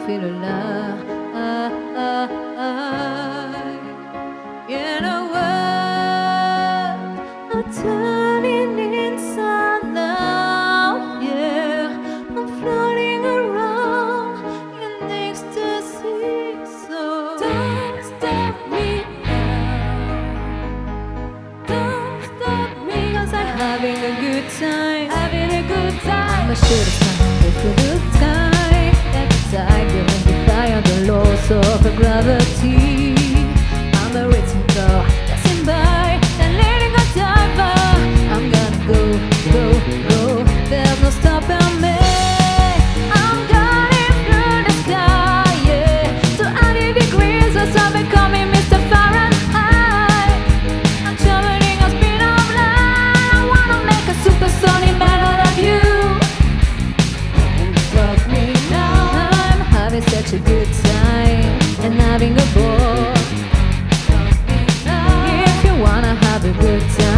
feel alive in a world of turning inside now. Yeah, I'm floating around in ecstasy. So don't stop me now. Don't stop me, 'cause I'm having a good time. Having a good time. I'm a shooter star with a good time. Like a tiger, defying the laws of gravity. I'm a rhythm girl, passing by and letting a diver. I'm gonna go, go, go. There's no stopping me. I'm going through the sky, yeah. To 80 degrees, or so becoming Mr. Fahrenheit. I'm traveling at speed of light. I wanna make a supersonic man out of you. Love me now. I'm having such a good time and having a ball. If you wanna have a good time.